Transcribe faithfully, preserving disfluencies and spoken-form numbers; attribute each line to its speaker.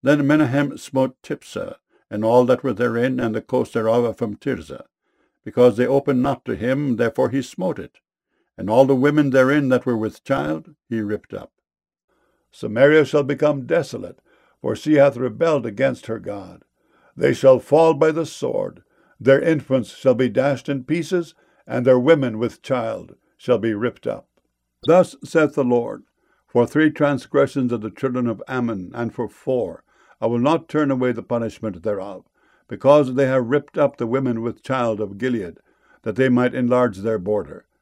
Speaker 1: Then Menahem smote Tiphsah, and all that were therein, and the coast thereof from Tirzah. Because they opened not to him, therefore he smote it. And all the women therein that were with child he ripped up. Samaria shall become desolate, for she hath rebelled against her God. They shall fall by the sword, their infants shall be dashed in pieces, and their women with child shall be ripped up. Thus saith the Lord, for three transgressions of the children of Ammon, and for four, I will not turn away the punishment thereof, because they have ripped up the women with child of Gilead, that they might enlarge their border.